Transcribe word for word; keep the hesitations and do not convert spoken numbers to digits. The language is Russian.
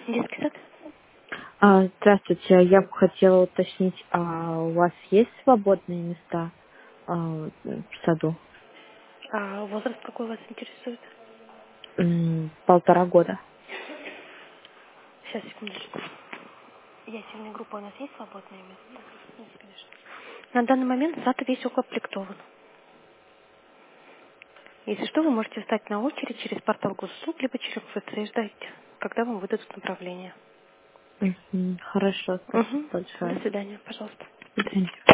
Детский сад? А, Здравствуйте, я бы хотела уточнить, а у вас есть свободные места а, в саду? А возраст какой вас интересует? М, Полтора года. Сейчас, секундочку. Ясельная группа у нас есть свободное место? Есть, конечно. На данный момент сад весь укомплектован. Если что, вы можете встать на очередь через портал госуслуг, либо через ФЦ и ждать, когда вам выдадут направление. Мгм, Хорошо, спасибо Угу. До большое. свидания, пожалуйста. До свидания.